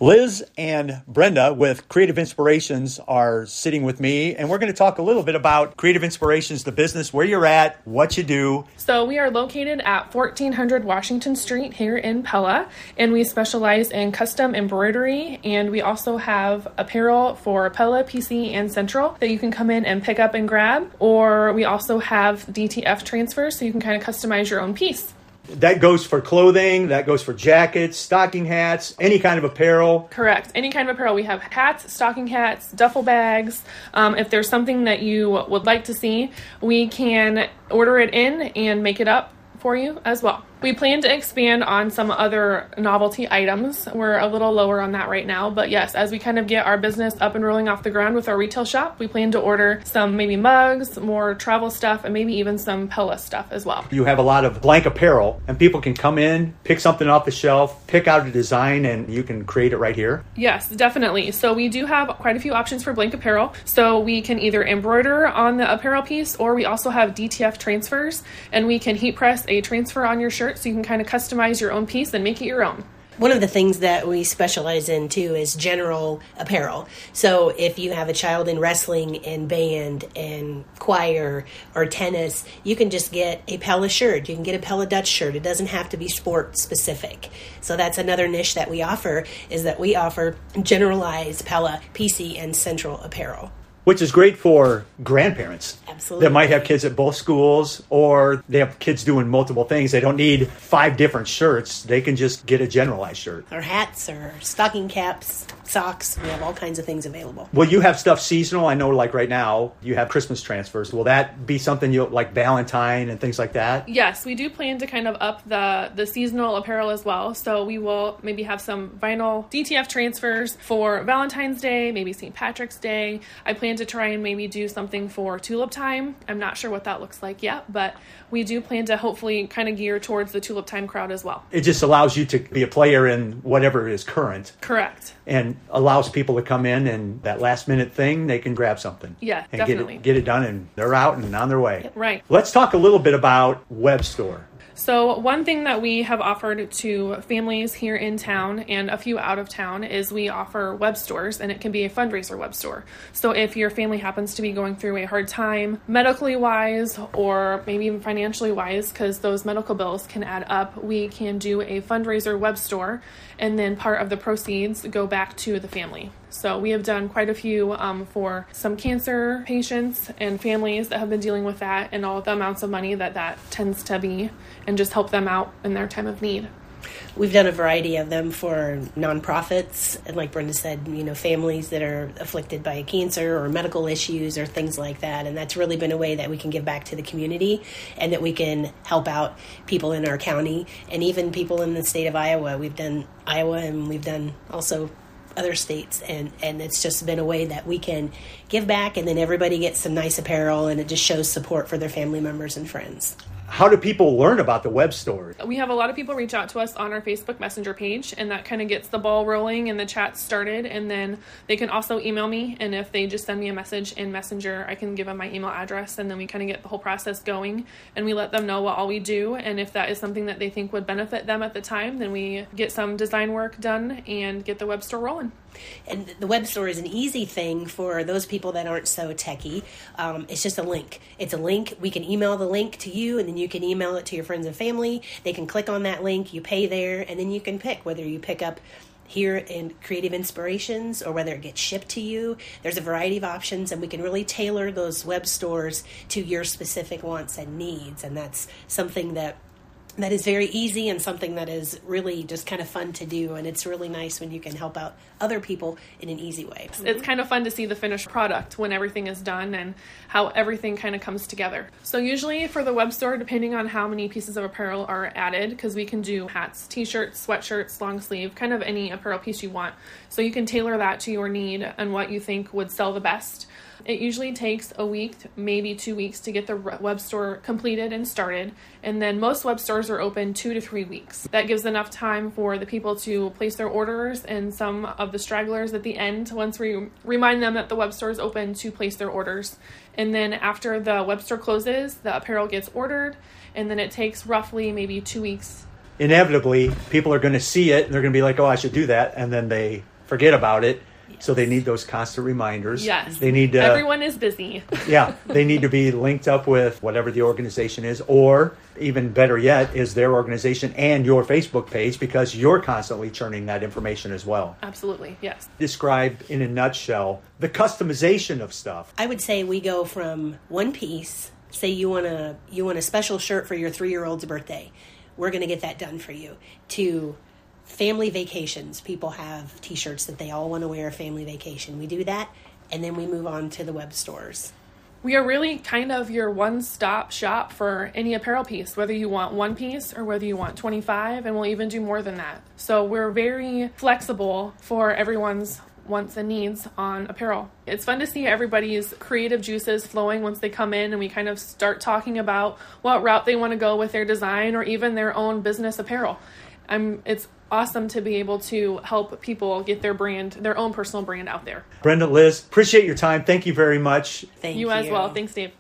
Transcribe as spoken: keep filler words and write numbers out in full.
Liz and Brenda with Creative Inspirations are sitting with me, and we're going to talk a little bit about Creative Inspirations, the business, where you're at, what you do. So we are located at fourteen hundred Washington Street here in Pella, and we specialize in custom embroidery, and we also have apparel for Pella, P C, and Central that you can come in and pick up and grab, or we also have D T F transfers, so you can kind of customize your own piece. That goes for clothing, that goes for jackets, stocking hats, any kind of apparel. Correct. Any kind of apparel. We have hats, stocking hats, duffel bags. Um, if there's something that you would like to see, we can order it in and make it up for you as well. We plan to expand on some other novelty items. We're a little lower on that right now, but yes, as we kind of get our business up and rolling off the ground with our retail shop, we plan to order some maybe mugs, more travel stuff, and maybe even some Pella stuff as well. You have a lot of blank apparel, and people can come in, pick something off the shelf, pick out a design, and you can create it right here? Yes, definitely. So we do have quite a few options for blank apparel. So we can either embroider on the apparel piece, or we also have D T F transfers, and we can heat press a transfer on your shirt so you can kind of customize your own piece and make it your own. One of the things that we specialize in too is general apparel. So if you have a child in wrestling and band and choir or tennis, you can just get a Pella shirt. You can get a Pella Dutch shirt. It doesn't have to be sport specific. So that's another niche that we offer, is that we offer generalized Pella, P C, and Central apparel. Which is great for grandparents. Absolutely. That might have kids at both schools, or they have kids doing multiple things. They don't need five different shirts. They can just get a generalized shirt. Or hats, or stocking caps, socks. We have all kinds of things available. Will you have stuff seasonal? I know like right now you have Christmas transfers. Will that be something you'll like Valentine and things like that? Yes, we do plan to kind of up the, the seasonal apparel as well. So we will maybe have some vinyl D T F transfers for Valentine's Day, maybe Saint Patrick's Day. I plan to try and maybe do something for tulip time. I'm not sure what that looks like yet, but we do plan to hopefully kind of gear towards the tulip time crowd as well. It just allows you to be a player in whatever is current. Correct. And allows people to come in and that last minute thing, they can grab something. Yeah, and definitely. Get it, get it done, and they're out and on their way. Right. Let's talk a little bit about Web Store. So one thing that we have offered to families here in town and a few out of town is we offer web stores, and it can be a fundraiser web store. So if your family happens to be going through a hard time medically wise, or maybe even financially wise, because those medical bills can add up, we can do a fundraiser web store, and then part of the proceeds go back to the family. So we have done quite a few um, for some cancer patients and families that have been dealing with that, and all the amounts of money that that tends to be, and just help them out in their time of need. We've done a variety of them for nonprofits, and like Brenda said, you know, families that are afflicted by cancer or medical issues or things like that. And that's really been a way that we can give back to the community, and that we can help out people in our county and even people in the state of Iowa. We've done Iowa, and we've done also other states, and and it's just been a way that we can give back, and then everybody gets some nice apparel, and it just shows support for their family members and friends. How do people learn about the web store? We have a lot of people reach out to us on our Facebook Messenger page, and that kind of gets the ball rolling and the chat started. And then they can also email me, and if they just send me a message in Messenger, I can give them my email address, and then we kind of get the whole process going, and we let them know what all we do. And if that is something that they think would benefit them at the time, then we get some design work done and get the web store rolling. And the web store is an easy thing for those people that aren't so techie. Um, it's just a link. It's a link. We can email the link to you, and then you can email it to your friends and family. They can click on that link, you pay there, and then you can pick whether you pick up here in Creative Inspirations or whether it gets shipped to you. There's a variety of options, and we can really tailor those web stores to your specific wants and needs. And that's something that that is very easy, and something that is really just kind of fun to do. And it's really nice when you can help out other people in an easy way. It's kind of fun to see the finished product when everything is done and how everything kind of comes together. So usually for the web store, depending on how many pieces of apparel are added, because we can do hats, t-shirts, sweatshirts, long sleeve, kind of any apparel piece you want. So you can tailor that to your need and what you think would sell the best. It usually takes a week, maybe two weeks to get the web store completed and started. And then most web stores are open two to three weeks. That gives enough time for the people to place their orders, and some of the stragglers at the end, once we remind them that the web store is open, to place their orders. And then after the web store closes, the apparel gets ordered, and then it takes roughly maybe two weeks. Inevitably, people are going to see it, and they're going to be like, oh, I should do that. And then they forget about it. So they need those constant reminders. Yes. They need to, everyone is busy. yeah. They need to be linked up with whatever the organization is, or even better yet, is their organization and your Facebook page, because you're constantly churning that information as well. Absolutely. Yes. Describe in a nutshell the customization of stuff. I would say we go from one piece. Say you want a you want a special shirt for your three-year-old's birthday. We're going to get that done for you. To family vacations. People have T-shirts that they all want to wear a family vacation. We do that, and then we move on to the web stores. We are really kind of your one-stop shop for any apparel piece, whether you want one piece or whether you want twenty-five, and we'll even do more than that. So we're very flexible for everyone's wants and needs on apparel. It's fun to see everybody's creative juices flowing once they come in and we kind of start talking about what route they want to go with their design or even their own business apparel. I'm, it's awesome to be able to help people get their brand, their own personal brand out there. Brenda, Liz, appreciate your time. Thank you very much. Thank You you. as well. Thanks, Dave.